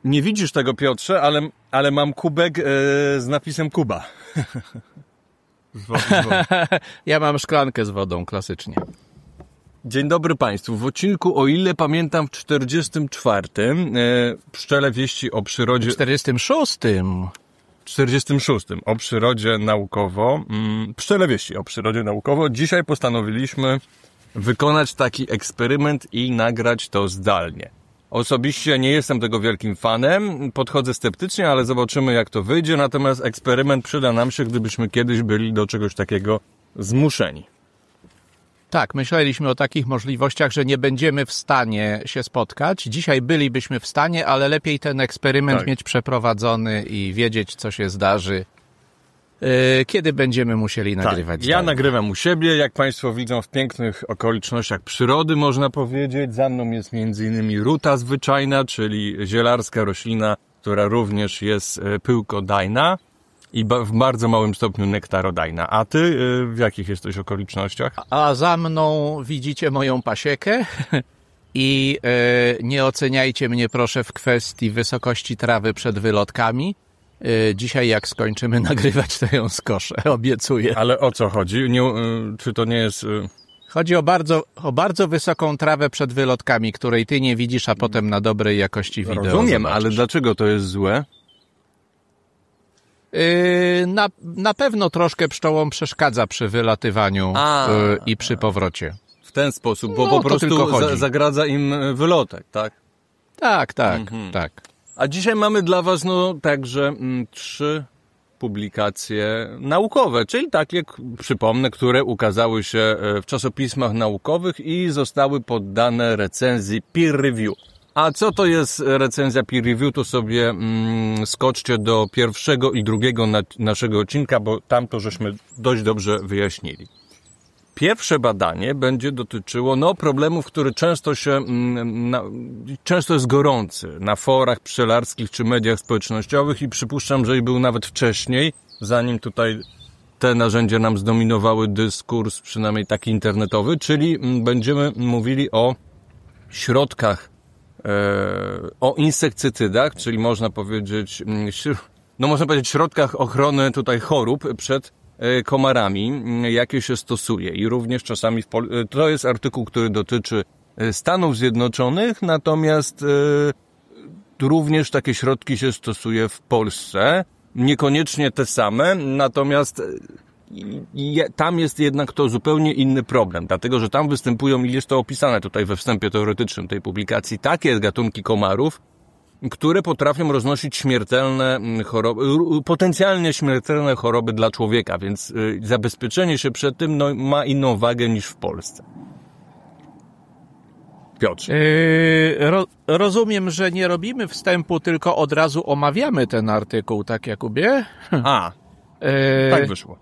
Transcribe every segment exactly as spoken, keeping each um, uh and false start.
Nie widzisz tego, Piotrze, ale, ale mam kubek e, z napisem Kuba. z wody, z wody. Ja mam szklankę z wodą, klasycznie. Dzień dobry Państwu. W odcinku, o ile pamiętam, w czterdziestym czwartym e, Pszczele wieści o przyrodzie... W czterdziestym szóstym czterdziestym szóstym o przyrodzie naukowo. Mm, Pszczele wieści o przyrodzie naukowo. Dzisiaj postanowiliśmy wykonać taki eksperyment i nagrać to zdalnie. Osobiście nie jestem tego wielkim fanem, podchodzę sceptycznie, ale zobaczymy jak to wyjdzie, natomiast eksperyment przyda nam się, gdybyśmy kiedyś byli do czegoś takiego zmuszeni. Tak, myśleliśmy o takich możliwościach, że nie będziemy w stanie się spotkać. Dzisiaj bylibyśmy w stanie, ale lepiej ten eksperyment tak. mieć przeprowadzony i wiedzieć, co się zdarzy, yy, kiedy będziemy musieli nagrywać. Tak. Ja nagrywam u siebie, jak Państwo widzą, w pięknych okolicznościach przyrody, można powiedzieć. Za mną jest między innymi ruta zwyczajna, czyli zielarska roślina, która również jest pyłkodajna i w bardzo małym stopniu nektarodajna. A ty w jakich jesteś okolicznościach? A za mną widzicie moją pasiekę i e, nie oceniajcie mnie proszę w kwestii wysokości trawy przed wylotkami. E, dzisiaj jak skończymy nagrywać, to ją skoszę, obiecuję. Ale o co chodzi? Nie, czy to nie jest... Chodzi o bardzo, o bardzo wysoką trawę przed wylotkami, której ty nie widzisz, a potem na dobrej jakości wideo Rozumiem, zobaczysz. Ale dlaczego to jest złe? Na, na pewno troszkę pszczołom przeszkadza przy wylatywaniu A, yy, i przy powrocie. W ten sposób, bo no, po prostu za, zagradza im wylotek, tak? Tak, tak, mhm. tak. A dzisiaj mamy dla was no także m, trzy publikacje naukowe, czyli takie, przypomnę, które ukazały się w czasopismach naukowych i zostały poddane recenzji peer review. A co to jest recenzja peer review, to sobie mm, skoczcie do pierwszego i drugiego na, naszego odcinka, bo tam to żeśmy dość dobrze wyjaśnili. Pierwsze badanie będzie dotyczyło no, problemów, który często się mm, na, często jest gorący na forach pszczelarskich czy mediach społecznościowych i przypuszczam, że i był nawet wcześniej, zanim tutaj te narzędzia nam zdominowały dyskurs, przynajmniej taki internetowy, czyli mm, będziemy mówili o środkach o insekcytydach, czyli można powiedzieć, no można powiedzieć środkach ochrony tutaj chorób przed komarami, jakie się stosuje i również czasami w Pol- to jest artykuł, który dotyczy Stanów Zjednoczonych, natomiast również takie środki się stosuje w Polsce, niekoniecznie te same, natomiast tam jest jednak to zupełnie inny problem, dlatego że tam występują, i jest to opisane tutaj we wstępie teoretycznym tej publikacji, takie gatunki komarów, które potrafią roznosić śmiertelne choroby, potencjalnie śmiertelne choroby dla człowieka, więc zabezpieczenie się przed tym no, ma inną wagę niż w Polsce. Piotr. Yy, ro, rozumiem, że nie robimy wstępu, tylko od razu omawiamy ten artykuł, tak Jakubie? A, yy... tak wyszło.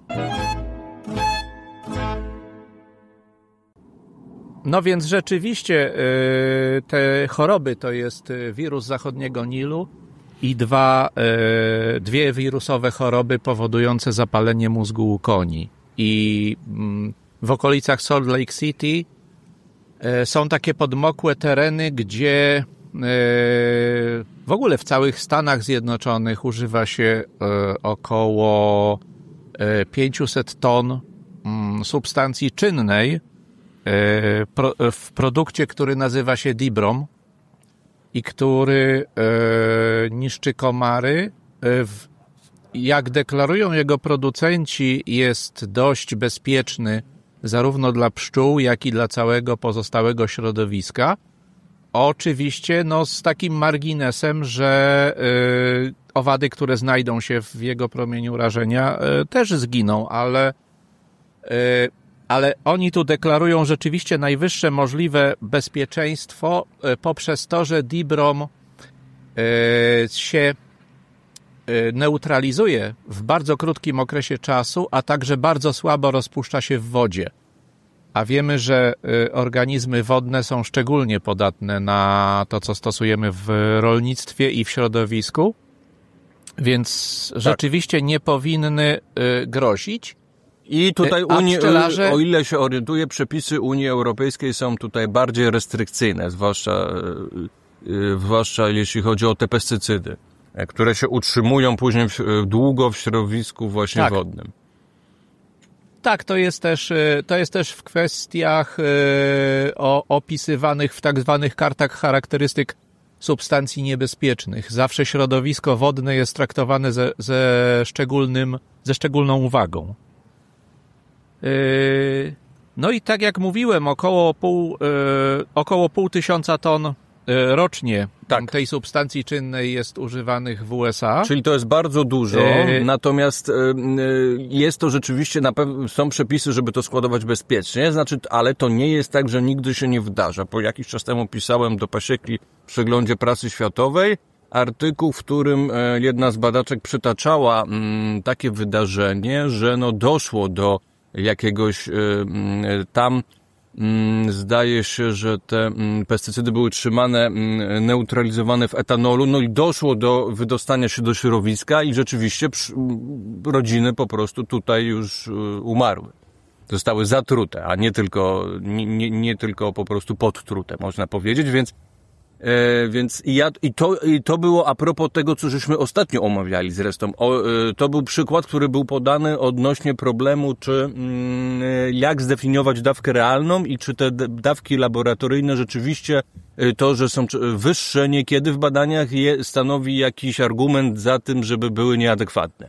No więc rzeczywiście yy, te choroby to jest wirus zachodniego Nilu i dwa, yy, dwie wirusowe choroby powodujące zapalenie mózgu u koni. I yy, w okolicach Salt Lake City yy, są takie podmokłe tereny, gdzie yy, w ogóle w całych Stanach Zjednoczonych używa się yy, około yy, pięćset ton yy, substancji czynnej w produkcie, który nazywa się Dibrom i który niszczy komary. Jak deklarują jego producenci, jest dość bezpieczny zarówno dla pszczół, jak i dla całego pozostałego środowiska. Oczywiście no, z takim marginesem, że owady, które znajdą się w jego promieniu rażenia, też zginą, ale Ale oni tu deklarują rzeczywiście najwyższe możliwe bezpieczeństwo poprzez to, że Dibrom się neutralizuje w bardzo krótkim okresie czasu, a także bardzo słabo rozpuszcza się w wodzie. A wiemy, że organizmy wodne są szczególnie podatne na to, co stosujemy w rolnictwie i w środowisku, więc tak. rzeczywiście nie powinny grozić. I tutaj Unii, pszczelarze... o ile się orientuję, przepisy Unii Europejskiej są tutaj bardziej restrykcyjne, zwłaszcza zwłaszcza jeśli chodzi o te pestycydy, które się utrzymują później w, długo w środowisku właśnie tak. wodnym. Tak, to jest też, to jest też w kwestiach o, opisywanych w tak zwanych kartach charakterystyk substancji niebezpiecznych. Zawsze środowisko wodne jest traktowane ze, ze, szczególnym, ze szczególną uwagą. No i tak jak mówiłem, około pół, około pół tysiąca ton rocznie tak. tej substancji czynnej jest używanych w U S A. Czyli to jest bardzo dużo, e... natomiast e, jest to rzeczywiście, na pewno są przepisy, żeby to składować bezpiecznie, znaczy, ale to nie jest tak, że nigdy się nie wydarza. Po jakiś czas temu pisałem do Pasieki w przeglądzie prasy światowej artykuł, w którym jedna z badaczek przytaczała m, takie wydarzenie, że no doszło do jakiegoś e, tam zdaje się, że te pestycydy były trzymane, neutralizowane w etanolu, no i doszło do wydostania się do środowiska i rzeczywiście rodziny po prostu tutaj już umarły. Zostały zatrute, a nie tylko, nie, nie, nie tylko po prostu podtrute, można powiedzieć, więc E, więc i, ja, i, to, i to było a propos tego, co żeśmy ostatnio omawiali zresztą. O, e, to był przykład, który był podany odnośnie problemu, czy mm, jak zdefiniować dawkę realną i czy te dawki laboratoryjne rzeczywiście e, to, że są wyższe niekiedy w badaniach je, stanowi jakiś argument za tym, żeby były nieadekwatne.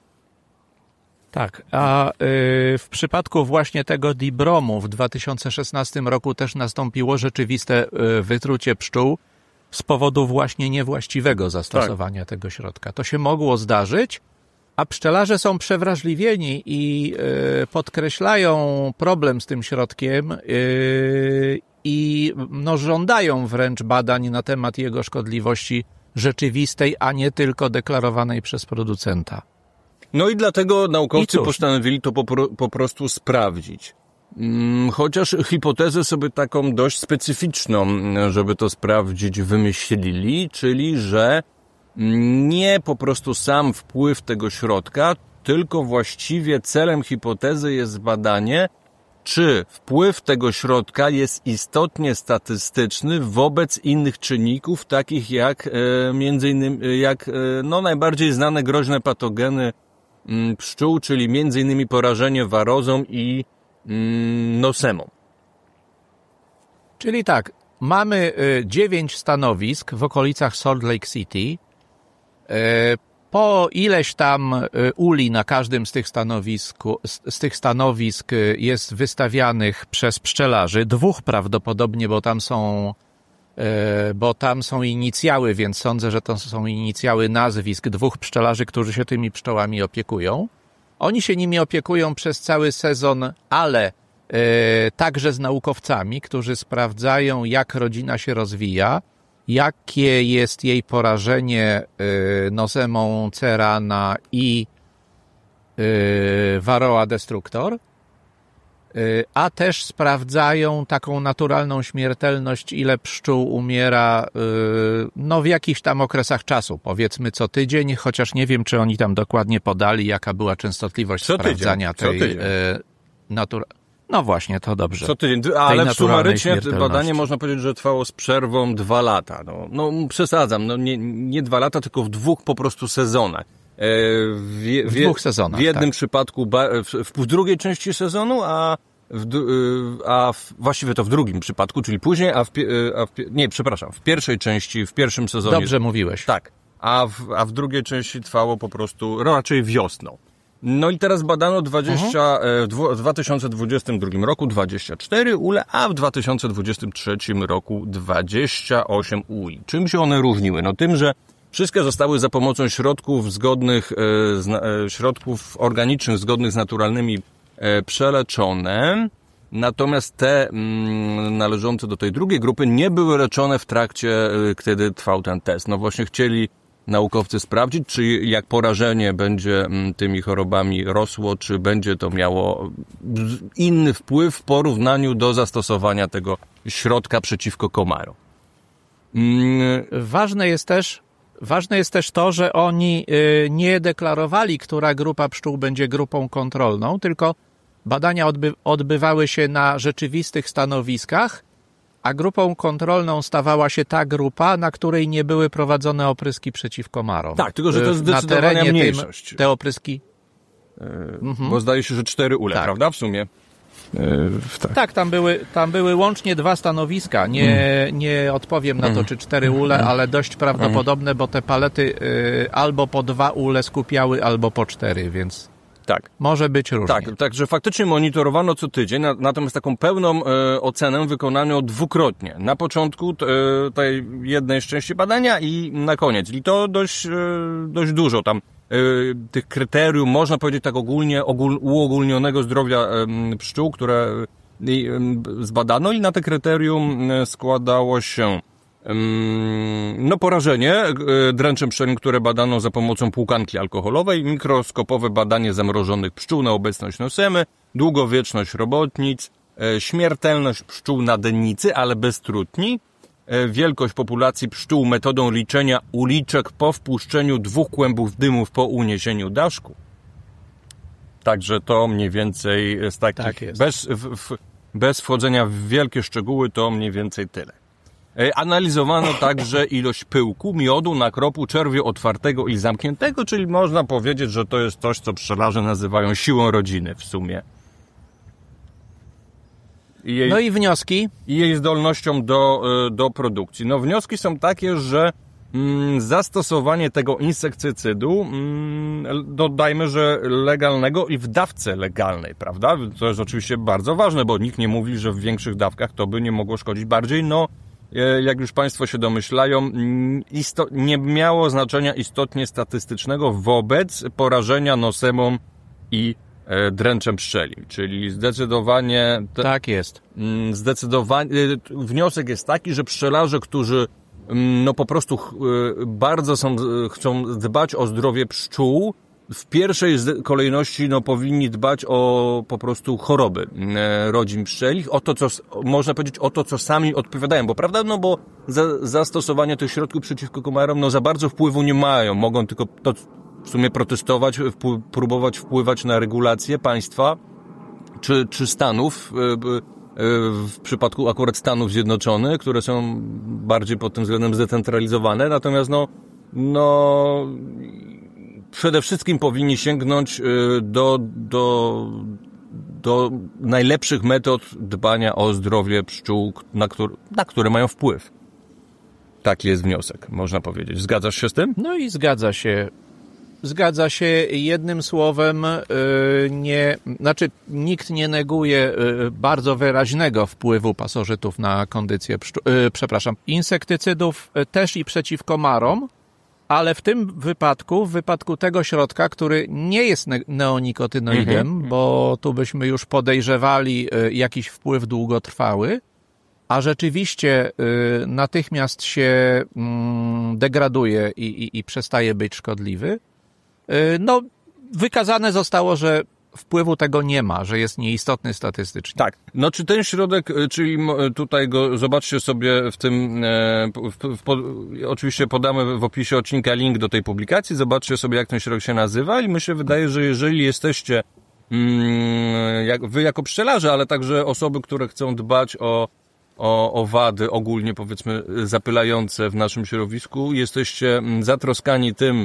Tak, a y, w przypadku właśnie tego dibromu w dwa tysiące szesnastym roku też nastąpiło rzeczywiste y, wytrucie pszczół z powodu właśnie niewłaściwego zastosowania tak. tego środka. To się mogło zdarzyć, a pszczelarze są przewrażliwieni i y, podkreślają problem z tym środkiem y, i no, żądają wręcz badań na temat jego szkodliwości rzeczywistej, a nie tylko deklarowanej przez producenta. No i dlatego naukowcy postanowili to po, po prostu sprawdzić. Chociaż hipotezę sobie taką dość specyficzną, żeby to sprawdzić, wymyślili, czyli że nie po prostu sam wpływ tego środka, tylko właściwie celem hipotezy jest badanie, czy wpływ tego środka jest istotnie statystyczny wobec innych czynników, takich jak e, między innymi jak e, no, najbardziej znane groźne patogeny pszczół, czyli między innymi porażenie warozą i mm, nosemą. Czyli tak, mamy dziewięć stanowisk w okolicach Salt Lake City. Po ileś tam uli na każdym z tych, stanowisku, z tych stanowisk jest wystawianych przez pszczelarzy, dwóch prawdopodobnie, bo tam są bo tam są inicjały, więc sądzę, że to są inicjały nazwisk dwóch pszczelarzy, którzy się tymi pszczołami opiekują. Oni się nimi opiekują przez cały sezon, ale e, także z naukowcami, którzy sprawdzają, jak rodzina się rozwija, jakie jest jej porażenie e, nosemą cerana i e, Varroa destructor, a też sprawdzają taką naturalną śmiertelność, ile pszczół umiera no w jakichś tam okresach czasu, powiedzmy co tydzień, chociaż nie wiem, czy oni tam dokładnie podali, jaka była częstotliwość co sprawdzania tydzień, tej natura... No właśnie, to dobrze. Co tydzień, ale sumarycznie badanie można powiedzieć, że trwało z przerwą dwa lata. No, no przesadzam, no nie, nie dwa lata, tylko w dwóch po prostu sezonach. W, w, w dwóch sezonach. W jednym tak. przypadku, w, w drugiej części sezonu, a, w, a w, właściwie to w drugim przypadku, czyli później, a w, a w nie, przepraszam, w pierwszej części, w pierwszym sezonie. Dobrze mówiłeś. Tak, a w, a w drugiej części trwało po prostu raczej wiosną. No i teraz badano dwadzieścia, uh-huh. w dwa tysiące dwudziestym drugim roku dwadzieścia cztery ule, a w dwa tysiące dwudziestym trzecim roku dwadzieścia osiem uli. Czym się one różniły? No tym, że wszystkie zostały za pomocą środków zgodnych, e, środków organicznych zgodnych z naturalnymi e, przeleczone, natomiast te mm, należące do tej drugiej grupy nie były leczone w trakcie, e, kiedy trwał ten test. No właśnie chcieli naukowcy sprawdzić, czy jak porażenie będzie m, tymi chorobami rosło, czy będzie to miało inny wpływ w porównaniu do zastosowania tego środka przeciwko komarom. Mm. Ważne jest też Ważne jest też to, że oni nie deklarowali, która grupa pszczół będzie grupą kontrolną, tylko badania odby- odbywały się na rzeczywistych stanowiskach A grupą kontrolną stawała się ta grupa, na której nie były prowadzone opryski przeciw komarom. Tak, tylko że to jest Na zdecydowana terenie mniejszość. Tym, te opryski... Yy, mhm. Bo zdaje się, że cztery ule, tak. prawda? W sumie. Yy, tak. tak, tam były, tam były łącznie dwa stanowiska. Nie, mm. nie odpowiem na to, czy cztery ule, ale dość prawdopodobne, bo te palety yy, albo po dwa ule skupiały, albo po cztery, więc... Tak. Może być różnie. Tak, także faktycznie monitorowano co tydzień, natomiast taką pełną e, ocenę wykonano dwukrotnie. Na początku e, tej jednej części badania i na koniec. I to dość, e, dość dużo tam e, tych kryterium, można powiedzieć tak ogólnie, ogól, uogólnionego zdrowia e, pszczół, które e, zbadano i na te kryterium składało się no porażenie dręczem pszczelim, które badano za pomocą płukanki alkoholowej, mikroskopowe badanie zamrożonych pszczół na obecność nosemy, długowieczność robotnic, śmiertelność pszczół na dennicy, ale bez trutni, wielkość populacji pszczół metodą liczenia uliczek po wpuszczeniu dwóch kłębów dymów po uniesieniu daszku. Także to mniej więcej z takich, tak jest. bez, w, w, bez wchodzenia w wielkie szczegóły, to mniej więcej tyle. Analizowano także ilość pyłku, miodu, nakropu, czerwiu otwartego i zamkniętego, czyli można powiedzieć, że to jest coś, co pszczelarze nazywają siłą rodziny w sumie. I jej, no i wnioski? I jej zdolnością do, do produkcji. No wnioski są takie, że mm, zastosowanie tego insektycydu, mm, dodajmy, że legalnego i w dawce legalnej, prawda? To jest oczywiście bardzo ważne, bo nikt nie mówi, że w większych dawkach to by nie mogło szkodzić bardziej. No, jak już Państwo się domyślają, isto- nie miało znaczenia istotnie statystycznego wobec porażenia nosemą i e, dręczem pszczeli. Czyli zdecydowanie... Te, tak jest. Zdecydowanie... Wniosek jest taki, że pszczelarze, którzy no po prostu ch- bardzo są, chcą dbać o zdrowie pszczół, w pierwszej kolejności no, powinni dbać o po prostu choroby e, rodzin pszczelich, o to, co, można powiedzieć, o to, co sami odpowiadają, bo prawda, no bo za, zastosowanie tych środków przeciwko komarom, no za bardzo wpływu nie mają, mogą tylko to w sumie protestować, wpływ, próbować wpływać na regulacje państwa, czy, czy Stanów, e, e, w przypadku akurat Stanów Zjednoczonych, które są bardziej pod tym względem zdecentralizowane, natomiast no, no, przede wszystkim powinni sięgnąć do, do, do najlepszych metod dbania o zdrowie pszczół, na, który, na które mają wpływ. Taki jest wniosek, można powiedzieć. Zgadzasz się z tym? No i zgadza się. Zgadza się. Jednym słowem, nie, znaczy nikt nie neguje bardzo wyraźnego wpływu pasożytów na kondycję pszczół, przepraszam, insektycydów też i przeciw komarom, ale w tym wypadku, w wypadku tego środka, który nie jest ne- neonikotynoidem, mm-hmm. bo tu byśmy już podejrzewali y, jakiś wpływ długotrwały, a rzeczywiście y, natychmiast się y, degraduje i, i, i przestaje być szkodliwy, y, no wykazane zostało, że wpływu tego nie ma, że jest nieistotny statystycznie. Tak. No czy ten środek, czyli tutaj go zobaczcie sobie w tym, w, w, w, oczywiście podamy w opisie odcinka link do tej publikacji, zobaczcie sobie, jak ten środek się nazywa i mi się wydaje, że jeżeli jesteście mm, jak, wy jako pszczelarze, ale także osoby, które chcą dbać o, o, o wady ogólnie powiedzmy zapylające w naszym środowisku, jesteście zatroskani tym,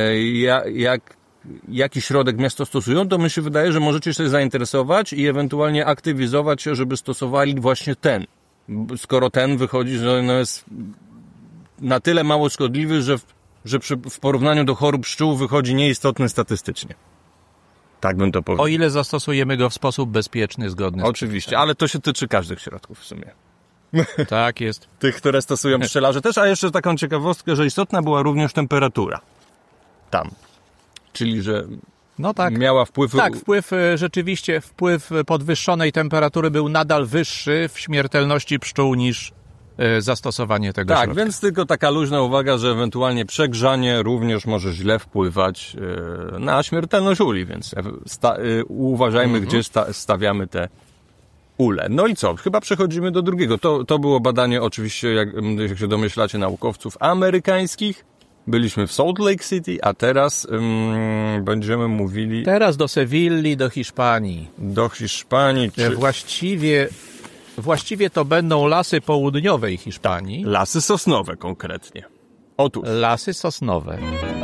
jak jaki środek miasto stosują, to mi się wydaje, że możecie się zainteresować i ewentualnie aktywizować się, żeby stosowali właśnie ten. Skoro ten wychodzi, że no jest na tyle mało szkodliwy, że w, że przy, w porównaniu do chorób pszczół wychodzi nieistotny statystycznie. Tak bym to powiedział. O ile zastosujemy go w sposób bezpieczny, zgodny z Oczywiście, ale to się tyczy każdych środków w sumie. Tak jest. Tych, które stosują pszczelarze też, a jeszcze taką ciekawostkę, że istotna była również temperatura. Tam. Czyli, że no tak. miała wpływ... Tak, wpływ, rzeczywiście wpływ podwyższonej temperatury był nadal wyższy w śmiertelności pszczół niż zastosowanie tego Tak, środka. Więc tylko taka luźna uwaga, że ewentualnie przegrzanie również może źle wpływać na śmiertelność uli, więc sta- uważajmy, mhm. gdzie sta- stawiamy te ule. No i co? Chyba przechodzimy do drugiego. To, to było badanie oczywiście, jak, jak się domyślacie, naukowców amerykańskich. Byliśmy w Salt Lake City, a teraz um, będziemy mówili... Teraz do Sewilli, do Hiszpanii. Do Hiszpanii. Czy... Właściwie właściwie to będą lasy południowej Hiszpanii. Lasy sosnowe konkretnie. Otóż. Lasy sosnowe.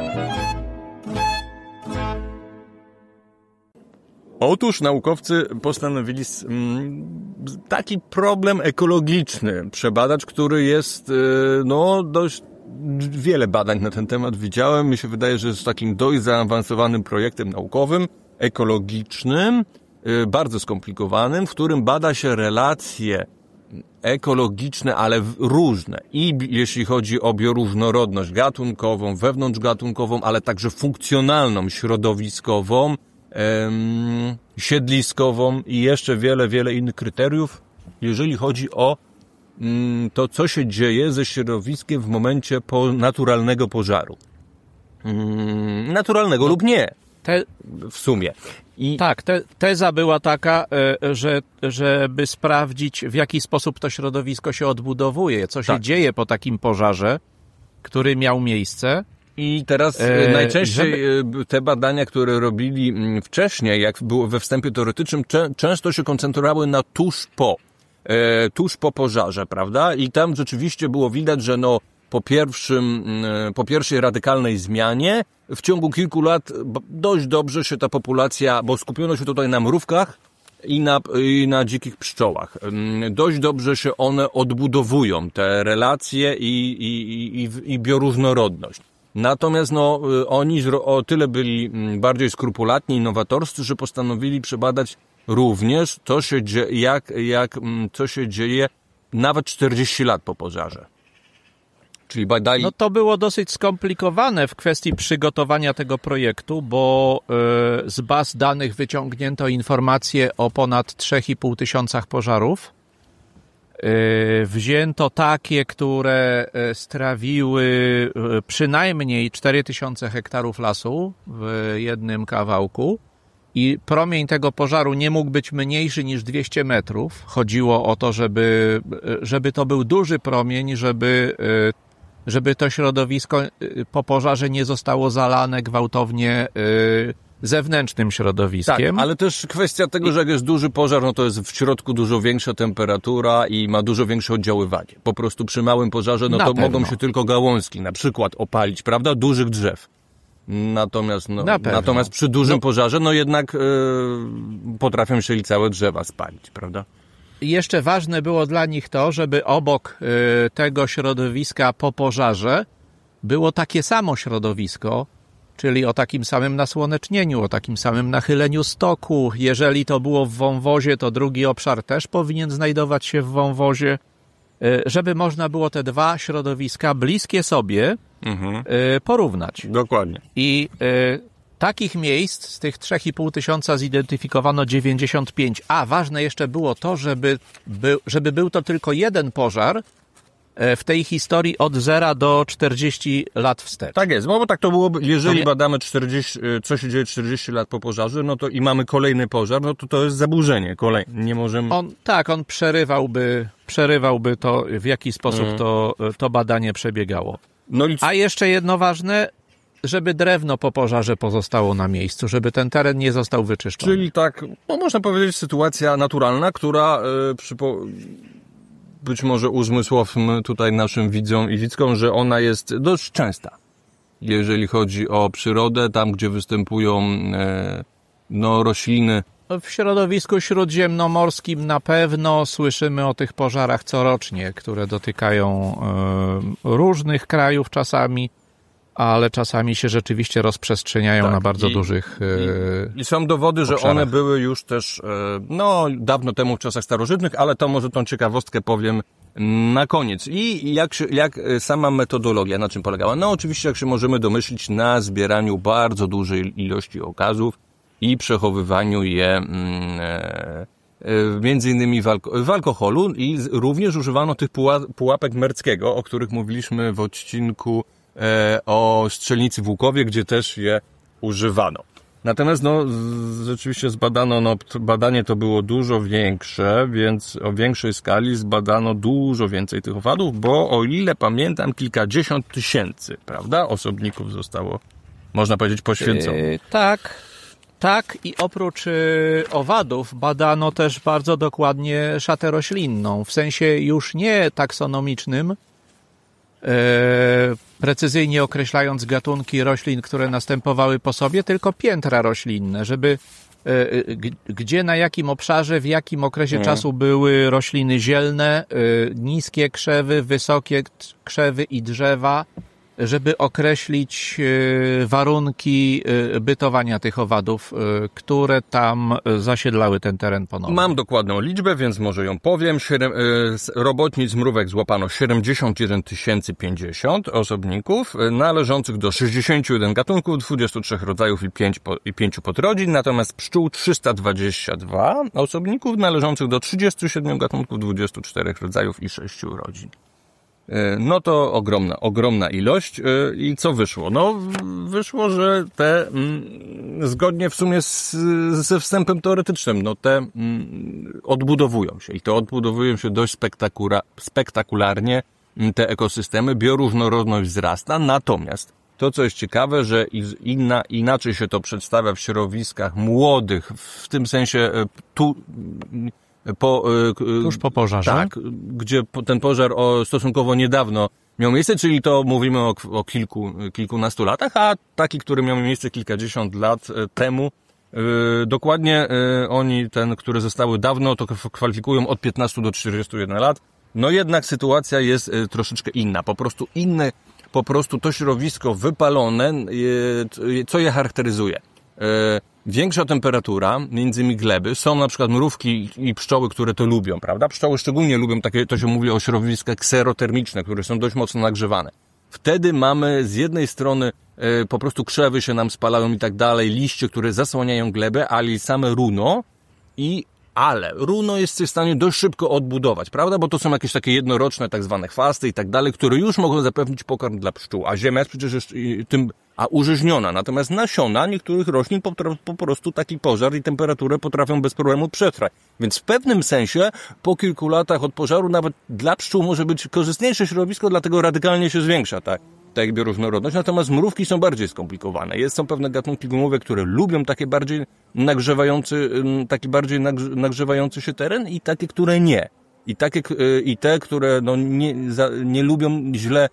Otóż naukowcy postanowili taki problem ekologiczny przebadać, który jest, no, dość wiele badań na ten temat widziałem. Mi się wydaje, że jest takim dość zaawansowanym projektem naukowym, ekologicznym, bardzo skomplikowanym, w którym bada się relacje ekologiczne, ale różne. I jeśli chodzi o bioróżnorodność gatunkową, wewnątrzgatunkową, ale także funkcjonalną, środowiskową, em, siedliskową i jeszcze wiele, wiele innych kryteriów, jeżeli chodzi o mm, to, co się dzieje ze środowiskiem w momencie po naturalnego pożaru. Mm, naturalnego no, lub nie. Te, w sumie. I... Tak, te, teza była taka, że, żeby sprawdzić, w jaki sposób to środowisko się odbudowuje, co się tak. dzieje po takim pożarze, który miał miejsce. I teraz e, najczęściej żeby... te badania, które robili wcześniej, jak było we wstępie teoretycznym, cze, często się koncentrowały na tuż po, e, tuż po pożarze, prawda? I tam rzeczywiście było widać, że no po pierwszym, po pierwszej radykalnej zmianie w ciągu kilku lat dość dobrze się ta populacja, bo skupiono się tutaj na mrówkach i na, i na dzikich pszczołach. Dość dobrze się one odbudowują, te relacje i, i, i, i bioróżnorodność. Natomiast no, oni o tyle byli bardziej skrupulatni i nowatorscy, że postanowili przebadać również to, się dzieje, jak, jak, co się dzieje nawet czterdzieści lat po pożarze. Czyli badali... No to było dosyć skomplikowane w kwestii przygotowania tego projektu, bo y, z baz danych wyciągnięto informacje o ponad trzy i pół tysiącach pożarów. Y, wzięto takie, które strawiły y, przynajmniej cztery tysiące hektarów lasu w jednym kawałku i promień tego pożaru nie mógł być mniejszy niż dwieście metrów. Chodziło o to, żeby, żeby to był duży promień, żeby... Y, żeby to środowisko po pożarze nie zostało zalane gwałtownie yy, zewnętrznym środowiskiem. Tak, ale też kwestia tego, że jak jest duży pożar, no to jest w środku dużo większa temperatura i ma dużo większe oddziaływanie. Po prostu przy małym pożarze, no na to pewno. mogą się tylko gałązki na przykład opalić, prawda? Dużych drzew. Natomiast, no, na natomiast przy dużym no. pożarze, no jednak yy, potrafią się i całe drzewa spalić, prawda? I jeszcze ważne było dla nich to, żeby obok y, tego środowiska po pożarze było takie samo środowisko, czyli o takim samym nasłonecznieniu, o takim samym nachyleniu stoku. Jeżeli to było w wąwozie, to drugi obszar też powinien znajdować się w wąwozie, y, żeby można było te dwa środowiska bliskie sobie mhm. y, porównać. Dokładnie. I y, takich miejsc z tych trzy i pół tysiąca zidentyfikowano dziewięćdziesiąt pięć. A ważne jeszcze było to, żeby, by, żeby był to tylko jeden pożar w tej historii od zera do czterdziestu lat wstecz. Tak jest, bo tak to byłoby, jeżeli to badamy czterdzieści, co się dzieje czterdzieści lat po pożarze, no to i mamy kolejny pożar, no to to jest zaburzenie kolejne, nie możemy... On, tak, on przerywałby, przerywałby to, w jaki sposób mm. to, to badanie przebiegało. No i... A jeszcze jedno ważne, żeby drewno po pożarze pozostało na miejscu, żeby ten teren nie został wyczyszczony. Czyli tak, no można powiedzieć, sytuacja naturalna, która yy, przypo... być może uzmysłowmy tutaj naszym widzom i widzkom, że ona jest dość częsta, jeżeli chodzi o przyrodę, tam gdzie występują yy, no, rośliny. W środowisku śródziemnomorskim na pewno słyszymy o tych pożarach corocznie, które dotykają yy, różnych krajów czasami, ale czasami się rzeczywiście rozprzestrzeniają tak, na bardzo i, dużych i, I są dowody, obszarach. Że one były już też, no, dawno temu w czasach starożytnych, ale to może tą ciekawostkę powiem na koniec. I jak, się, jak sama metodologia, na czym polegała? No oczywiście, jak się możemy domyślić, na zbieraniu bardzo dużej ilości okazów i przechowywaniu je mm, e, między innymi w, alko- w alkoholu i również używano tych puła- pułapek Merckiego, o których mówiliśmy w odcinku o strzelnicy w Łukowie, gdzie też je używano. Natomiast no, z, rzeczywiście zbadano, no, badanie to było dużo większe, więc o większej skali zbadano dużo więcej tych owadów, bo o ile pamiętam, kilkadziesiąt tysięcy, prawda, osobników zostało, można powiedzieć, poświęconych. Yy, tak, Tak, i oprócz y, owadów badano też bardzo dokładnie szatę roślinną, w sensie już nie taksonomicznym, y, precyzyjnie określając gatunki roślin, które następowały po sobie, tylko piętra roślinne, żeby y, g, gdzie, na jakim obszarze, w jakim okresie hmm. czasu były rośliny zielne, y, niskie krzewy, wysokie krzewy i drzewa, żeby określić warunki bytowania tych owadów, które tam zasiedlały ten teren ponownie. Mam dokładną liczbę, więc może ją powiem. Siedem, robotnic mrówek złapano siedemdziesiąt jeden tysięcy pięćdziesiąt osobników, należących do sześćdziesięciu jeden gatunków, dwudziestu trzech rodzajów i, pięć, i pięciu podrodzin, natomiast pszczół trzysta dwadzieścia dwa osobników, należących do trzydziestu siedmiu gatunków, dwudziestu czterech rodzajów i sześciu rodzin. No to ogromna, ogromna ilość. I co wyszło? No, wyszło, że te, zgodnie w sumie z, ze wstępem teoretycznym, no te odbudowują się i to odbudowują się dość spektakula, spektakularnie te ekosystemy, bioróżnorodność wzrasta, natomiast to, co jest ciekawe, że inna, inaczej się to przedstawia w środowiskach młodych, w tym sensie tu... Po, Tuż po pożarze. Tak, gdzie ten pożar o, stosunkowo niedawno miał miejsce, czyli to mówimy o, o kilku, kilkunastu latach, a taki, który miał miejsce kilkadziesiąt lat temu, yy, dokładnie yy, oni, ten, które zostały dawno, to kwalifikują od piętnastu do czterdziestu jeden lat. No jednak sytuacja jest yy, troszeczkę inna, po prostu inne, po prostu to środowisko wypalone, yy, co je charakteryzuje. Yy, Większa temperatura, między innymi gleby, są na przykład mrówki i pszczoły, które to lubią, prawda? Pszczoły szczególnie lubią takie, to się mówi o środowiskach kserotermiczne, które są dość mocno nagrzewane. Wtedy mamy z jednej strony e, po prostu krzewy się nam spalają i tak dalej, liście, które zasłaniają glebę, ale same runo i ale runo jest w stanie dość szybko odbudować, prawda? Bo to są jakieś takie jednoroczne tak zwane chwasty i tak dalej, które już mogą zapewnić pokarm dla pszczół, a ziemia jest przecież jeszcze tym a użyźniona. Natomiast nasiona niektórych roślin po, po prostu taki pożar i temperaturę potrafią bez problemu przetrwać. Więc w pewnym sensie po kilku latach od pożaru nawet dla pszczół może być korzystniejsze środowisko, dlatego radykalnie się zwiększa tak, tak jak bioróżnorodność. Natomiast mrówki są bardziej skomplikowane. Jest, są pewne gatunki mrówek, które lubią takie bardziej nagrzewający, taki bardziej nagrzewający się teren i takie, które nie. I takie, i te, które no nie, nie lubią źle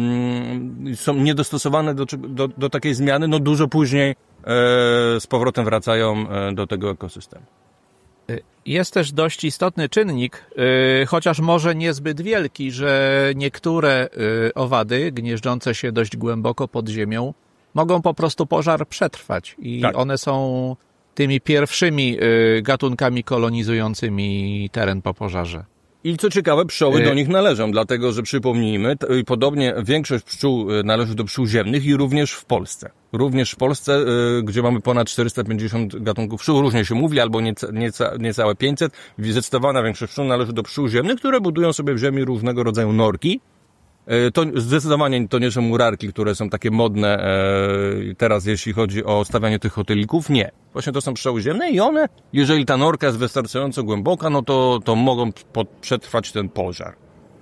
są niedostosowane do, do, do takiej zmiany, no dużo później e, z powrotem wracają do tego ekosystemu. Jest też dość istotny czynnik, e, chociaż może niezbyt wielki, że niektóre e, owady gnieżdżące się dość głęboko pod ziemią mogą po prostu pożar przetrwać i tak. One są tymi pierwszymi e, gatunkami kolonizującymi teren po pożarze. I co ciekawe, pszczoły do nich należą, dlatego że przypomnijmy, podobnie większość pszczół należy do pszczół ziemnych i również w Polsce. Również w Polsce, gdzie mamy ponad czterysta pięćdziesiąt gatunków pszczół, różnie się mówi, albo niecałe pięćset, zdecydowana większość pszczół należy do pszczół ziemnych, które budują sobie w ziemi różnego rodzaju norki. To zdecydowanie to nie są murarki, które są takie modne e, teraz, jeśli chodzi o stawianie tych hotelików. Nie. Właśnie to są pszczoły ziemne i one, jeżeli ta norka jest wystarczająco głęboka, no to, to mogą pod, przetrwać ten pożar.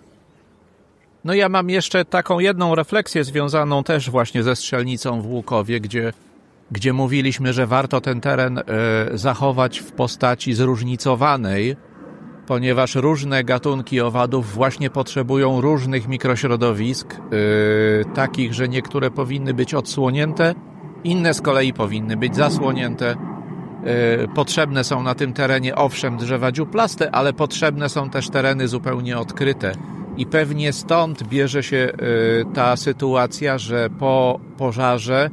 No ja mam jeszcze taką jedną refleksję związaną też właśnie ze strzelnicą w Łukowie, gdzie, gdzie mówiliśmy, że warto ten teren e, zachować w postaci zróżnicowanej, ponieważ różne gatunki owadów właśnie potrzebują różnych mikrośrodowisk, yy, takich, że niektóre powinny być odsłonięte, inne z kolei powinny być zasłonięte. Yy, potrzebne są na tym terenie, owszem, drzewa dziuplaste, ale potrzebne są też tereny zupełnie odkryte. I pewnie stąd bierze się yy, ta sytuacja, że po pożarze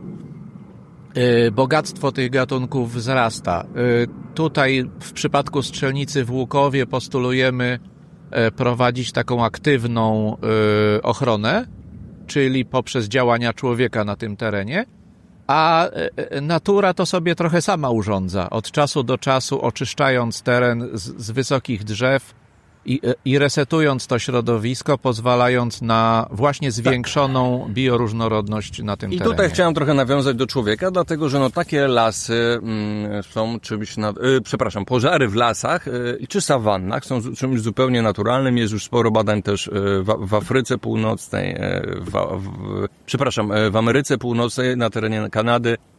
bogactwo tych gatunków wzrasta. Tutaj w przypadku strzelnicy w Łukowie postulujemy prowadzić taką aktywną ochronę, czyli poprzez działania człowieka na tym terenie, a natura to sobie trochę sama urządza. Od czasu do czasu oczyszczając teren z, z wysokich drzew i, i resetując to środowisko, pozwalając na właśnie zwiększoną tak. bioróżnorodność na tym I terenie. I tutaj chciałem trochę nawiązać do człowieka, dlatego że no takie lasy mm, są czymś, na, y, przepraszam, pożary w lasach y, czy sawannach są czymś zupełnie naturalnym. Jest już sporo badań też y, w, w Afryce Północnej, y, w, w, przepraszam, y, w Ameryce Północnej, na terenie Kanady,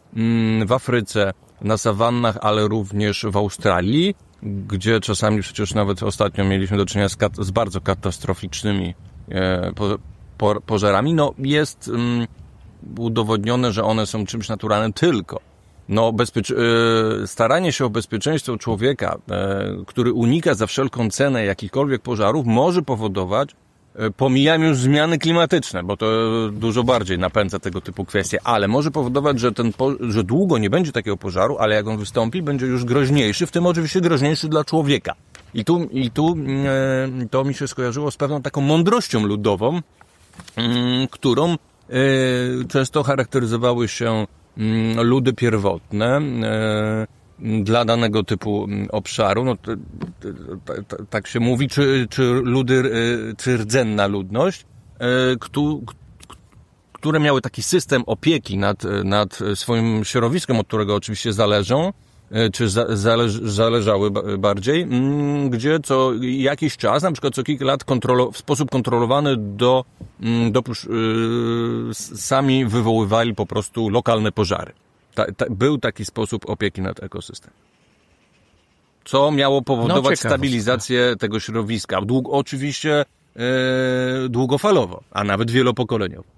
w Afryce, na sawannach, ale również w Australii, gdzie czasami przecież nawet ostatnio mieliśmy do czynienia z, kat- z bardzo katastroficznymi e, po, po, pożarami, no jest mm, udowodnione, że one są czymś naturalnym, tylko no, bezpiecz- e, staranie się o bezpieczeństwo człowieka, e, który unika za wszelką cenę jakichkolwiek pożarów, może powodować, e, pomijam już zmiany klimatyczne, bo to dużo bardziej napędza tego typu kwestie, ale może powodować, że, ten po- że długo nie będzie takiego pożaru, ale jak on wystąpi, będzie już groźniejszy, w tym oczywiście groźniejszy dla człowieka. I tu, i tu e, to mi się skojarzyło z pewną taką mądrością ludową, m, którą e, często charakteryzowały się ludy pierwotne e, dla danego typu obszaru. No, t, t, t, t, tak się mówi, czy, czy ludy, e, czy rdzenna ludność, e, któ, k, które miały taki system opieki nad, nad swoim środowiskiem, od którego oczywiście zależą, e, czy za, zależ, zależały ba, bardziej, m, gdzie co jakiś czas, na przykład co kilka lat kontrolo, w sposób kontrolowany do, do y, sami wywoływali po prostu lokalne pożary. Ta, ta, był taki sposób opieki nad ekosystemem. Co miało powodować no, stabilizację tego środowiska. Dług, oczywiście e, długofalowo, a nawet wielopokoleniowo.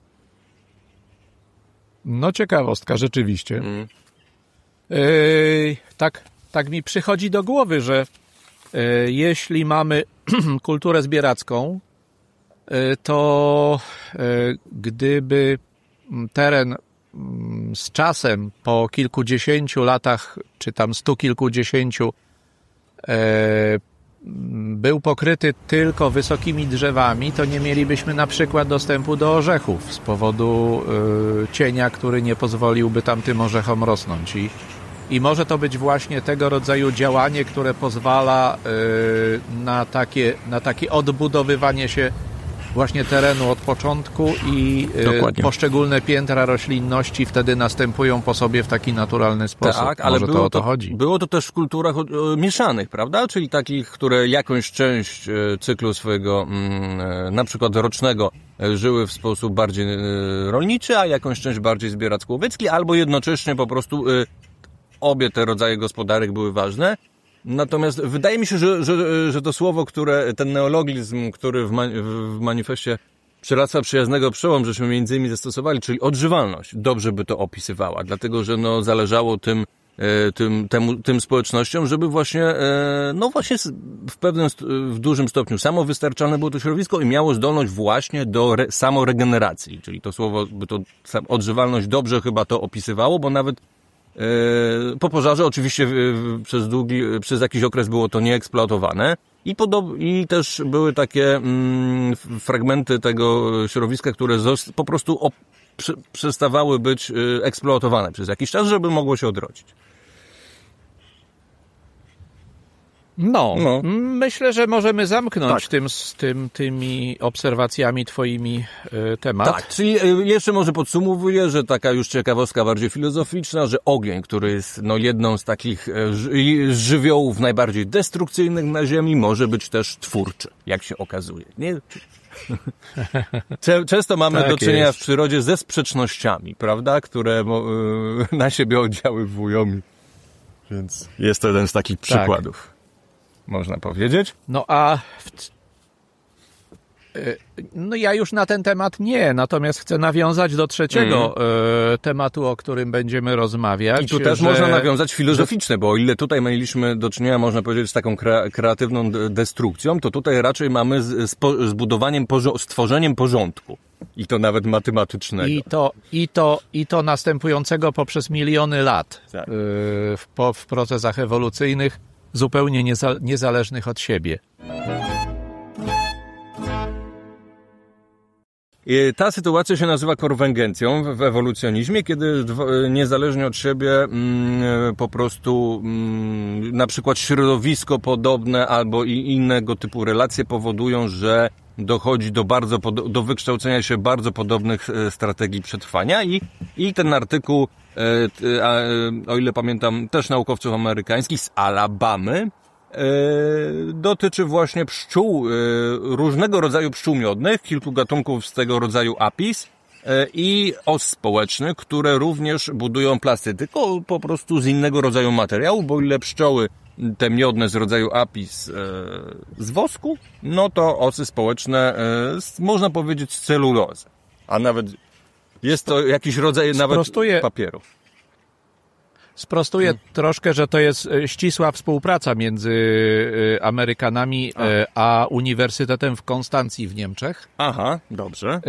No ciekawostka, rzeczywiście. Mm. Yy, tak, tak mi przychodzi do głowy, że yy, jeśli mamy kulturę zbieracką, yy, to yy, gdyby teren yy, z czasem po kilkudziesięciu latach, czy tam stu kilkudziesięciu yy, był pokryty tylko wysokimi drzewami, to nie mielibyśmy na przykład dostępu do orzechów z powodu y, cienia, który nie pozwoliłby tamtym orzechom rosnąć. I, i może to być właśnie tego rodzaju działanie, które pozwala y, na takie, na takie odbudowywanie się właśnie terenu od początku i y, poszczególne piętra roślinności wtedy następują po sobie w taki naturalny sposób. Tak, ale Może było to o to to chodzi. Było to też w kulturach mieszanych, prawda? Czyli takich, które jakąś część cyklu swojego na przykład rocznego żyły w sposób bardziej rolniczy, a jakąś część bardziej zbieracko-łowiecki, albo jednocześnie po prostu obie te rodzaje gospodarek były ważne. Natomiast wydaje mi się, że, że, że to słowo, które, ten neologizm, który w, mani- w manifestie Przywództwa Przyjaznego Przełom, żeśmy między innymi zastosowali, czyli odżywalność, dobrze by to opisywała, dlatego że no, zależało tym, tym, temu, tym społecznościom, żeby właśnie, no właśnie w pewnym, w dużym stopniu samowystarczalne było to środowisko i miało zdolność właśnie do re, samoregeneracji, czyli to słowo, by to odżywalność dobrze chyba to opisywało, bo nawet po pożarze oczywiście przez długi, przez jakiś okres było to nieeksploatowane i, podob- i też były takie mm, fragmenty tego środowiska, które zos- po prostu op- prze- przestawały być y, eksploatowane przez jakiś czas, żeby mogło się odrodzić. No, no, myślę, że możemy zamknąć tak. tym, z tym, tymi obserwacjami twoimi y, temat. Tak, czyli jeszcze może podsumowuję, że taka już ciekawostka bardziej filozoficzna, że ogień, który jest no, jedną z takich ży- żywiołów najbardziej destrukcyjnych na Ziemi, może być też twórczy, jak się okazuje. Nie? Często mamy tak do czynienia jest. w przyrodzie ze sprzecznościami, prawda, które y, na siebie oddziaływują. Więc jest to jeden z takich przykładów. Tak. Można powiedzieć. No a w... no ja już na ten temat nie, natomiast chcę nawiązać do trzeciego mm. tematu, o którym będziemy rozmawiać. I tu też że... można nawiązać filozoficzne, bo o ile tutaj mieliśmy do czynienia, można powiedzieć, z taką kre- kreatywną destrukcją, to tutaj raczej mamy z, z, po, z budowaniem, porzo- stworzeniem porządku. I to nawet matematycznego. I to, i to, i to następującego poprzez miliony lat tak. w, po, w procesach ewolucyjnych, zupełnie nieza, niezależnych od siebie. Ta sytuacja się nazywa konwergencją w ewolucjonizmie, kiedy niezależnie od siebie mm, po prostu mm, na przykład środowisko podobne albo i innego typu relacje powodują, że dochodzi do bardzo do wykształcenia się bardzo podobnych strategii przetrwania i, i ten artykuł, o ile pamiętam, też naukowców amerykańskich z Alabamy, dotyczy właśnie pszczół, różnego rodzaju pszczół miodnych, kilku gatunków z tego rodzaju Apis, i os społeczny, które również budują plastry, tylko po prostu z innego rodzaju materiału, bo ile pszczoły te miodne z rodzaju apis e, z wosku, no to osy społeczne e, z, można powiedzieć z celulozy, a nawet jest to jakiś rodzaj Sprostuję. nawet papieru. Sprostuję hmm. troszkę, że to jest ścisła współpraca między Amerykanami a, a Uniwersytetem w Konstancji w Niemczech. Aha, dobrze.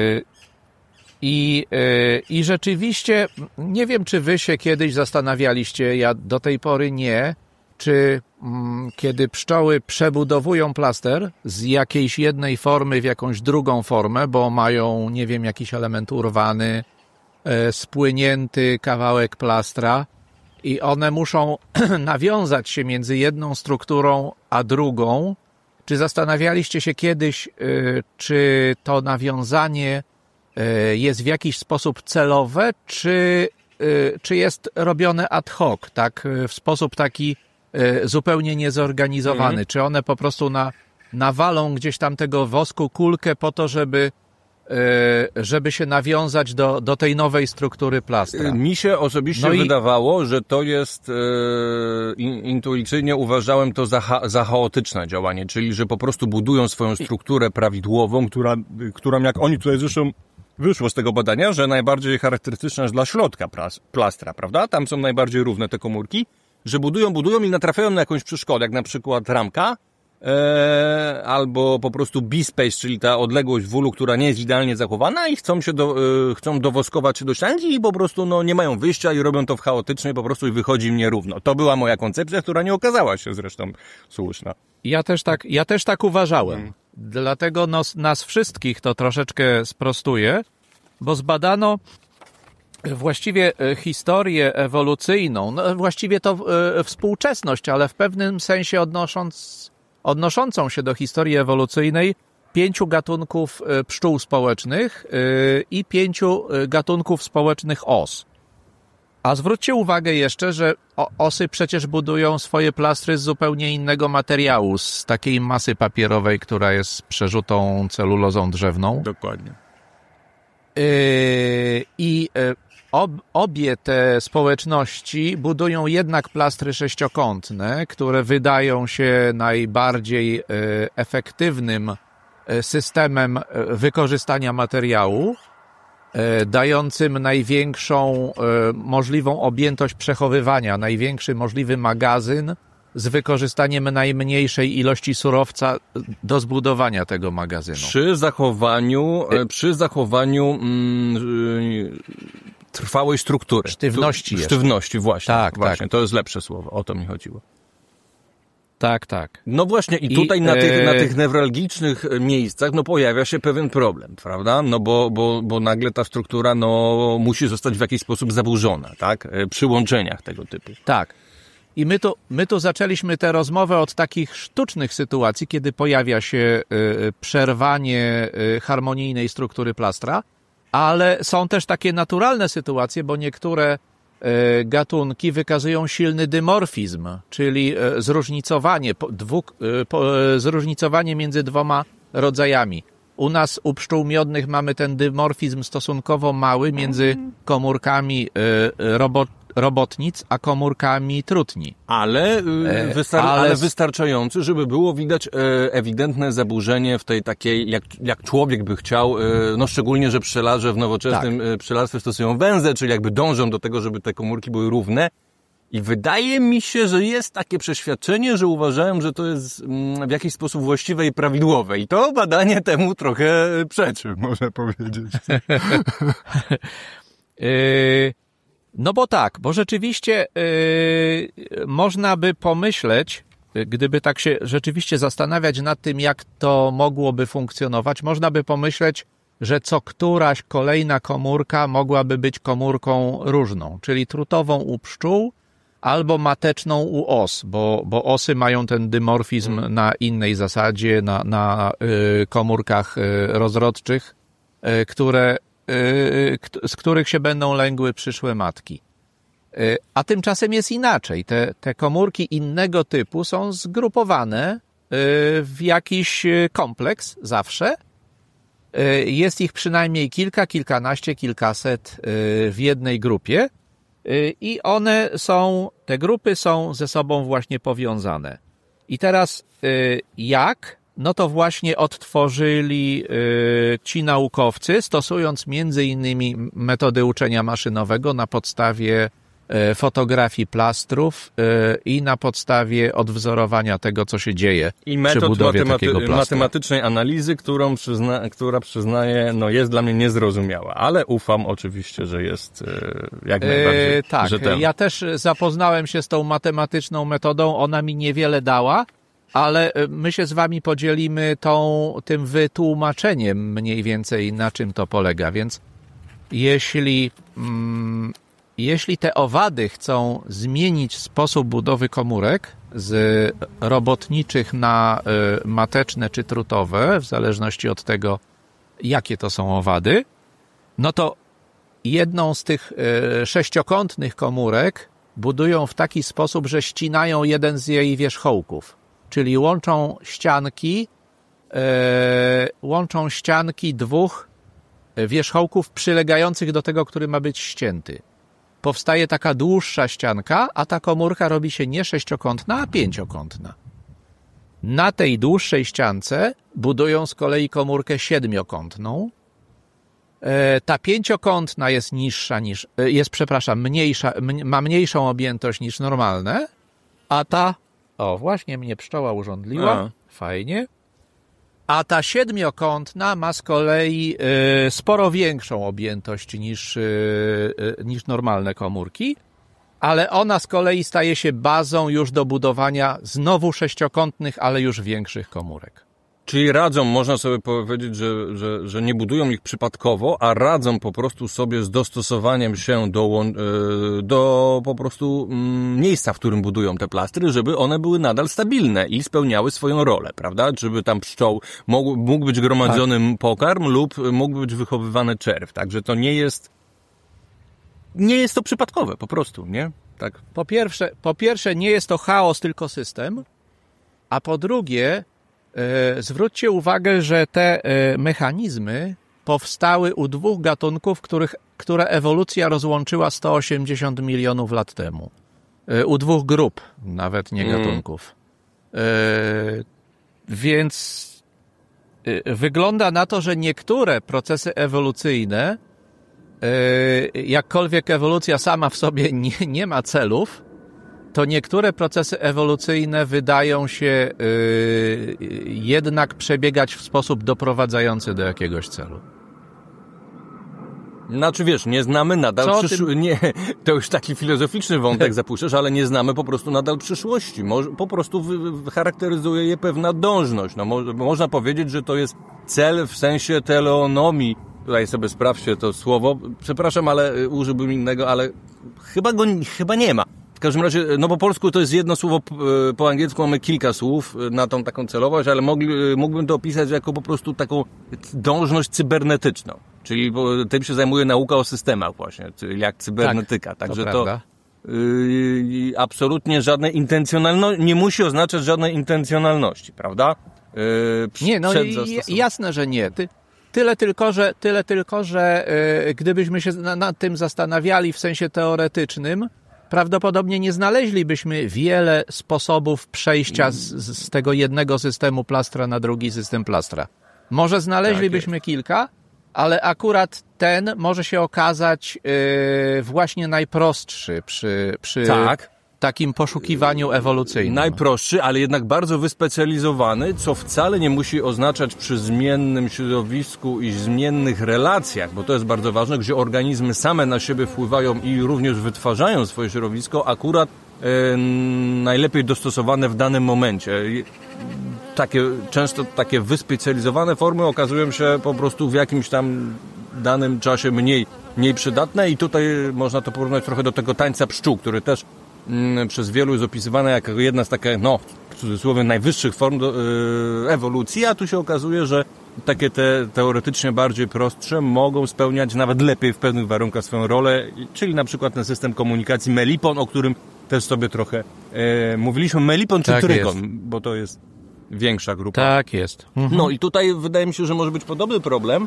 I, I rzeczywiście, nie wiem, czy wy się kiedyś zastanawialiście, ja do tej pory nie, czy mm, kiedy pszczoły przebudowują plaster z jakiejś jednej formy w jakąś drugą formę, bo mają, nie wiem, jakiś element urwany, e, spłynięty kawałek plastra i one muszą nawiązać się między jedną strukturą a drugą. Czy zastanawialiście się kiedyś, e, czy to nawiązanie e, jest w jakiś sposób celowe, czy, e, czy jest robione ad hoc, tak, w sposób taki zupełnie niezorganizowany. Mhm. Czy one po prostu na, nawalą gdzieś tam tego wosku kulkę po to, żeby, żeby się nawiązać do, do tej nowej struktury plastra? Mi się osobiście no wydawało, i... że to jest e, intuicyjnie uważałem to za, cha, za chaotyczne działanie, czyli że po prostu budują swoją strukturę prawidłową, która, którą jak oni tutaj zresztą wyszło z tego badania, że najbardziej charakterystyczna jest dla środka plastra, prawda? Tam są najbardziej równe te komórki, że budują, budują i natrafiają na jakąś przeszkodę, jak na przykład ramka, e, albo po prostu B-space, czyli ta odległość wólu, która nie jest idealnie zachowana i chcą się do, e, chcą dowoskować się do ścianki i po prostu no, nie mają wyjścia i robią to w chaotycznie, po prostu i wychodzi im nierówno. To była moja koncepcja, która nie okazała się zresztą słuszna. Ja też tak, ja też tak uważałem. Hmm. Dlatego nos, nas wszystkich to troszeczkę sprostuje, bo zbadano właściwie historię ewolucyjną, no właściwie to e, współczesność, ale w pewnym sensie odnosząc, odnoszącą się do historii ewolucyjnej pięciu gatunków pszczół społecznych e, i pięciu gatunków społecznych os. A zwróćcie uwagę jeszcze, że osy przecież budują swoje plastry z zupełnie innego materiału, z takiej masy papierowej, która jest przerzutą celulozą drzewną. Dokładnie. I ob, obie te społeczności budują jednak plastry sześciokątne, które wydają się najbardziej efektywnym systemem wykorzystania materiału, dającym największą możliwą objętość przechowywania, największy możliwy magazyn z wykorzystaniem najmniejszej ilości surowca do zbudowania tego magazynu. Przy zachowaniu, przy zachowaniu mm, trwałej struktury. Sztywności. Tu, sztywności, właśnie. Tak, właśnie. tak. To jest lepsze słowo, o to mi chodziło. Tak, tak. No właśnie i tutaj I, na, tych, e... na tych newralgicznych miejscach no pojawia się pewien problem, prawda? No bo, bo, bo nagle ta struktura no musi zostać w jakiś sposób zaburzona, tak? Przy łączeniach tego typu. Tak. I my tu, my tu zaczęliśmy tę rozmowę od takich sztucznych sytuacji, kiedy pojawia się y, przerwanie y, harmonijnej struktury plastra, ale są też takie naturalne sytuacje, bo niektóre y, gatunki wykazują silny dymorfizm, czyli y, zróżnicowanie, po, dwu, y, po, y, zróżnicowanie między dwoma rodzajami. U nas, u pszczół miodnych mamy ten dymorfizm stosunkowo mały między komórkami y, robot robotnic, a komórkami trutni. Ale, wystar- ale... ale wystarczający, żeby było widać ewidentne zaburzenie w tej takiej, jak, jak człowiek by chciał, no szczególnie, że pszczelarze w nowoczesnym tak. pszczelarstwie stosują węzę, czyli jakby dążą do tego, żeby te komórki były równe. I wydaje mi się, że jest takie przeświadczenie, że uważałem, że to jest w jakiś sposób właściwe i prawidłowe. I to badanie temu trochę przeczy, można powiedzieć. yy... No bo tak, bo rzeczywiście yy, można by pomyśleć, gdyby tak się rzeczywiście zastanawiać nad tym, jak to mogłoby funkcjonować, można by pomyśleć, że co któraś kolejna komórka mogłaby być komórką różną, czyli trutową u pszczół albo mateczną u os, bo, bo osy mają ten dymorfizm hmm. na innej zasadzie, na, na yy, komórkach yy, rozrodczych, yy, które z których się będą lęgły przyszłe matki. A tymczasem jest inaczej. Te, te komórki innego typu są zgrupowane w jakiś kompleks zawsze Jest ich przynajmniej kilka, kilkanaście, kilkaset w jednej grupie i one są, te grupy są ze sobą właśnie powiązane. I teraz jak? No to właśnie odtworzyli ci naukowcy, stosując między innymi metody uczenia maszynowego na podstawie fotografii plastrów i na podstawie odwzorowania tego, co się dzieje I metod przy budowie matematy- takiego plastra. matematycznej analizy, którą przyzna- która przyznaje, no jest dla mnie niezrozumiała, ale ufam oczywiście, że jest jak najbardziej e, Tak, rzetelna. ja też zapoznałem się z tą matematyczną metodą, ona mi niewiele dała, ale my się z wami podzielimy tą, tym wytłumaczeniem mniej więcej, na czym to polega, więc jeśli... Mm, Jeśli te owady chcą zmienić sposób budowy komórek z robotniczych na mateczne czy trutowe, w zależności od tego, jakie to są owady, no to jedną z tych sześciokątnych komórek budują w taki sposób, że ścinają jeden z jej wierzchołków, czyli łączą ścianki, łączą ścianki dwóch wierzchołków przylegających do tego, który ma być ścięty. Powstaje taka dłuższa ścianka, a ta komórka robi się nie sześciokątna, a pięciokątna. Na tej dłuższej ściance budują z kolei komórkę siedmiokątną. Ta pięciokątna jest niższa niż, jest, przepraszam, mniejsza, ma mniejszą objętość niż normalne, a ta, o właśnie mnie pszczoła urządliła, a. Fajnie. A ta siedmiokątna ma z kolei y, sporo większą objętość niż, y, y, niż normalne komórki, ale ona z kolei staje się bazą już do budowania znowu sześciokątnych, ale już większych komórek. Czyli radzą, można sobie powiedzieć, że, że, że nie budują ich przypadkowo, a radzą po prostu sobie z dostosowaniem się do, do po prostu miejsca, w którym budują te plastry, żeby one były nadal stabilne i spełniały swoją rolę, prawda? Żeby tam pszczoł mógł, mógł być gromadzony tak. pokarm lub mógł być wychowywany czerw. Także to nie jest, nie jest to przypadkowe po prostu, nie? Tak. Po pierwsze, po pierwsze nie jest to chaos, tylko system, a po drugie zwróćcie uwagę, że te mechanizmy powstały u dwóch gatunków, których, które ewolucja rozłączyła sto osiemdziesiąt milionów lat temu. U dwóch grup, nawet nie gatunków. Mm. Więc wygląda na to, że niektóre procesy ewolucyjne, jakkolwiek ewolucja sama w sobie nie, nie ma celów, to niektóre procesy ewolucyjne wydają się yy, jednak przebiegać w sposób doprowadzający do jakiegoś celu. Znaczy wiesz, nie znamy nadal przyszłości. Nie, to już taki filozoficzny wątek zapuszczasz, ale nie znamy po prostu nadal przyszłości. Mo- po prostu wy- charakteryzuje je pewna dążność. No, mo- można powiedzieć, że to jest cel w sensie teleonomii. Tutaj sobie sprawdźcie to słowo. Przepraszam, ale użyłbym innego, ale chyba go chyba nie ma. W każdym razie, no po polsku to jest jedno słowo, po angielsku mamy kilka słów na tą taką celowość, ale mogli, mógłbym to opisać jako po prostu taką dążność cybernetyczną. Czyli tym się zajmuje nauka o systemach właśnie, czyli jak cybernetyka. Tak, Także to, to yy, absolutnie żadne intencjonalności, nie musi oznaczać żadnej intencjonalności, prawda? Yy, nie, no i, jasne, że nie. Ty, tyle tylko, że, tyle tylko, że yy, gdybyśmy się na, nad tym zastanawiali w sensie teoretycznym, prawdopodobnie nie znaleźlibyśmy wiele sposobów przejścia z, z tego jednego systemu plastra na drugi system plastra. Może znaleźlibyśmy tak kilka, ale akurat ten może się okazać yy, właśnie najprostszy przy, przy tak. takim poszukiwaniu ewolucyjnym. Najprostszy, ale jednak bardzo wyspecjalizowany, co wcale nie musi oznaczać przy zmiennym środowisku i zmiennych relacjach, bo to jest bardzo ważne, gdzie organizmy same na siebie wpływają i również wytwarzają swoje środowisko, akurat e, najlepiej dostosowane w danym momencie. Takie, często takie wyspecjalizowane formy okazują się po prostu w jakimś tam danym czasie mniej, mniej przydatne i tutaj można to porównać trochę do tego tańca pszczół, który też przez wielu jest opisywana jako jedna z takich, no, w cudzysłowie, najwyższych form do, yy, ewolucji, a tu się okazuje, że takie te teoretycznie bardziej prostsze mogą spełniać nawet lepiej w pewnych warunkach swoją rolę, czyli na przykład ten system komunikacji Melipon, o którym też sobie trochę yy, mówiliśmy. Melipon czy tak Trykon, jest. bo to jest większa grupa. Tak jest. Mhm. No i tutaj wydaje mi się, że może być podobny problem,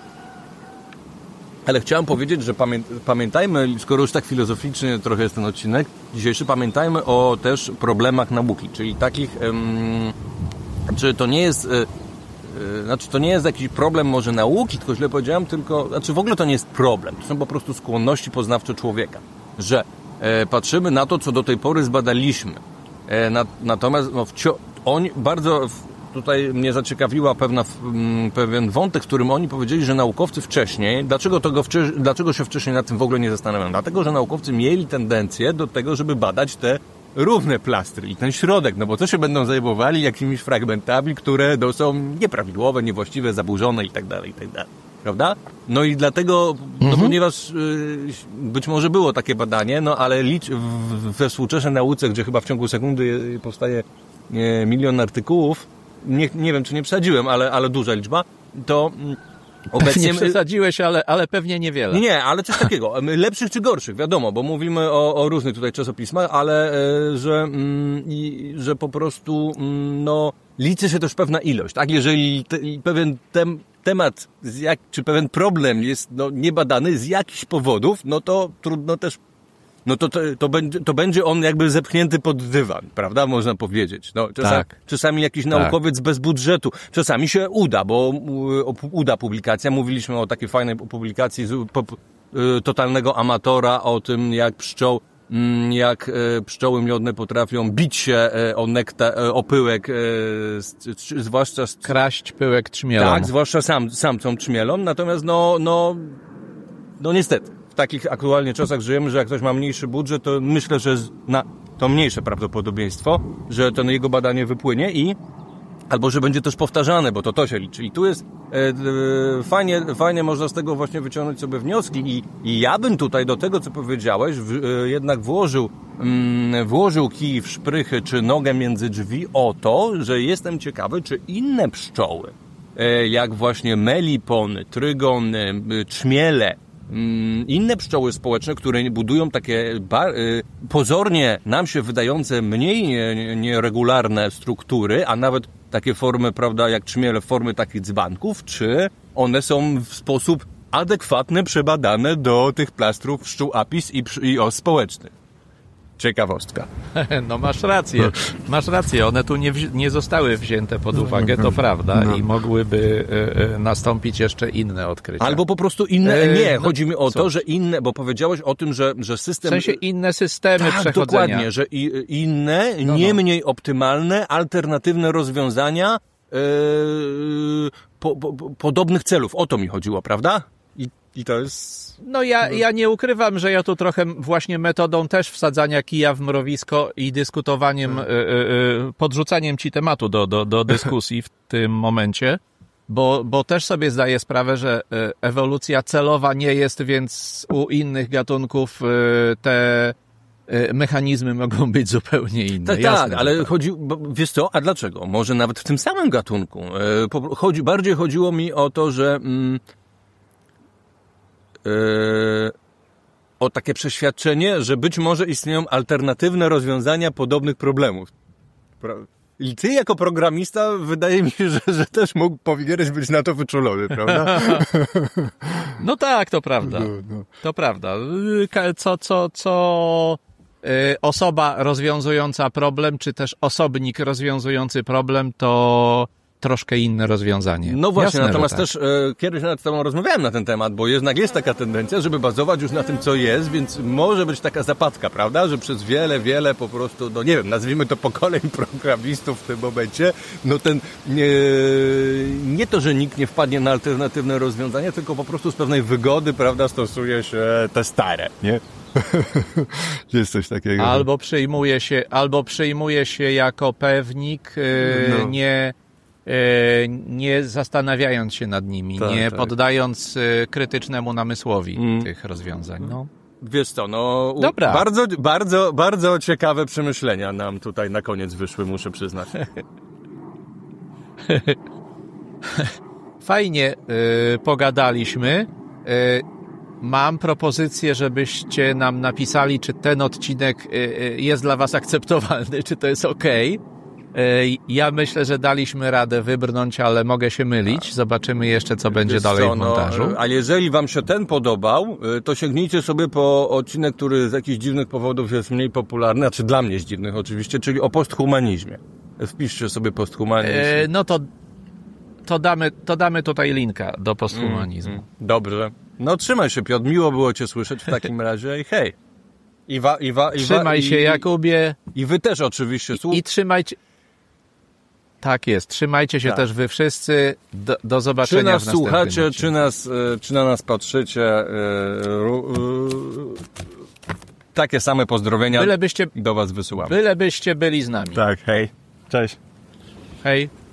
ale chciałem powiedzieć, że pamię- pamiętajmy, skoro już tak filozoficznie trochę jest ten odcinek dzisiejszy, pamiętajmy o też problemach nauki, czyli takich, um, czy to nie jest, y, y, znaczy to nie jest jakiś problem może nauki, tylko źle powiedziałem, tylko, znaczy w ogóle to nie jest problem, to są po prostu skłonności poznawcze człowieka, że e, patrzymy na to, co do tej pory zbadaliśmy, e, na, natomiast no, wcio- oni bardzo... W, Tutaj mnie zaciekawiła pewna, m, pewien wątek, w którym oni powiedzieli, że naukowcy wcześniej, dlaczego, tego wcze, dlaczego się wcześniej nad tym w ogóle nie zastanawiają? Dlatego, że naukowcy mieli tendencję do tego, żeby badać te równe plastry i ten środek, no bo co się będą zajmowali jakimiś fragmentami, które no, są nieprawidłowe, niewłaściwe, zaburzone i tak dalej, i tak dalej. Prawda? No i dlatego, no mhm. ponieważ y, być może było takie badanie, no ale licz, w, we współczesnej nauce, gdzie chyba w ciągu sekundy powstaje y, milion artykułów, Nie, nie wiem, czy nie przesadziłem, ale, ale duża liczba, to obecnie... Nie przesadziłeś, ale, ale pewnie niewiele. Nie, ale coś takiego. Lepszych czy gorszych, wiadomo, bo mówimy o, o różnych tutaj czasopismach, ale e, że, mm, i, że po prostu mm, no, liczy się też pewna ilość, tak? Jeżeli te, pewien tem, temat, z jak, czy pewien problem jest no, niebadany z jakichś powodów, no to trudno też no to, to, to, będzie, to będzie on jakby zepchnięty pod dywan, prawda? Można powiedzieć. No, czasami, tak. czasami jakiś naukowiec tak. bez budżetu. Czasami się uda, bo uda publikacja. Mówiliśmy o takiej fajnej publikacji z, po, totalnego amatora, o tym jak pszczoł, jak pszczoły miodne potrafią bić się o nektar, o pyłek, zwłaszcza... Z, kraść pyłek trzmielom. Tak, zwłaszcza sam, samcom trzmielom. Natomiast no, no, no niestety. W takich aktualnie czasach żyjemy, że jak ktoś ma mniejszy budżet, to myślę, że na to mniejsze prawdopodobieństwo, że to jego badanie wypłynie i albo że będzie też powtarzane, bo to to się liczy. I tu jest e, e, fajnie, fajnie można z tego właśnie wyciągnąć sobie wnioski i, i ja bym tutaj do tego, co powiedziałeś, w, e, jednak włożył, mm, włożył kij w szprychy czy nogę między drzwi o to, że jestem ciekawy, czy inne pszczoły, e, jak właśnie melipony, trygony, e, trzmiele, inne pszczoły społeczne, które budują takie bar- pozornie nam się wydające mniej nieregularne struktury, a nawet takie formy, prawda, jak trzmiele, formy takich dzbanków, czy one są w sposób adekwatny przebadane do tych plastrów pszczół apis i, i os społecznych. Ciekawostka. No masz rację, masz rację. One tu nie, wzi- nie zostały wzięte pod uwagę, to prawda, no. I mogłyby e, e, nastąpić jeszcze inne odkrycia. Albo po prostu inne, nie, e, chodzi mi o co? to, że inne, bo powiedziałeś o tym, że, że system... W sensie inne systemy tak, przechodzenia. dokładnie, że i, inne, no, no. nie mniej optymalne, alternatywne rozwiązania e, po, po, po, podobnych celów. O to mi chodziło, prawda? I, i to jest... No ja, ja nie ukrywam, że ja tu trochę właśnie metodą też wsadzania kija w mrowisko i dyskutowaniem, y, y, y, podrzucaniem ci tematu do, do, do dyskusji w tym momencie, bo, bo też sobie zdaję sprawę, że ewolucja celowa nie jest, więc u innych gatunków y, te y, mechanizmy mogą być zupełnie inne. Tak, Jasne, tak, ale tak. chodzi, wiesz co, a dlaczego? Może nawet w tym samym gatunku. Y, po, chodzi, bardziej chodziło mi o to, że... Mm, Yy, o takie przeświadczenie, że być może istnieją alternatywne rozwiązania podobnych problemów. I ty jako programista wydaje mi się, że, że też mógł, powinieneś być na to wyczulony, prawda? No tak, to prawda. No, no. To prawda. Co, co, co yy, osoba rozwiązująca problem, czy też osobnik rozwiązujący problem, to troszkę inne rozwiązanie. No właśnie, Jasne, natomiast tak. też e, kiedyś nawet z tobą rozmawiałem na ten temat, bo jednak jest taka tendencja, żeby bazować już na tym, co jest, więc może być taka zapadka, prawda, że przez wiele, wiele po prostu, no nie wiem, nazwijmy to pokoleń programistów w tym momencie, no ten, nie, nie to, że nikt nie wpadnie na alternatywne rozwiązania, tylko po prostu z pewnej wygody, prawda, stosuje się te stare, nie? Jest coś takiego. Albo przyjmuje się, albo przyjmuje się jako pewnik, yy, no. nie... nie zastanawiając się nad nimi, tak, nie tak. poddając krytycznemu namysłowi mm. tych rozwiązań. No. Wiesz co, no Dobra. bardzo, bardzo, bardzo ciekawe przemyślenia nam tutaj na koniec wyszły, muszę przyznać. Fajnie y, pogadaliśmy. Y, mam propozycję, żebyście nam napisali, czy ten odcinek y, y, jest dla was akceptowalny, czy to jest okej. Okay. Ja myślę, że daliśmy radę wybrnąć, ale mogę się mylić. Zobaczymy jeszcze, co będzie Wiesz dalej co, w montażu. No, ale jeżeli wam się ten podobał, to sięgnijcie sobie po odcinek, który z jakichś dziwnych powodów jest mniej popularny, znaczy dla mnie z dziwnych oczywiście, czyli o posthumanizmie. Wpiszcie sobie posthumanizm. E, no to, to, damy, to damy tutaj linka do posthumanizmu. Mm, mm. Dobrze. No trzymaj się, Piotr, miło było cię słyszeć w takim razie i hej. I wa, i wa, i wa, Trzymaj i, się, Jakubie. I wy też oczywiście. Słuch... I, i trzymajcie... Tak jest, trzymajcie się tak. też wy wszyscy. Do, do zobaczenia Czy nas w następnym słuchacie, odcinku. czy, nas, czy na nas patrzycie. Takie same pozdrowienia Byle byście, do was wysyłam. byle byście byli z nami. Tak, hej. Cześć. Hej.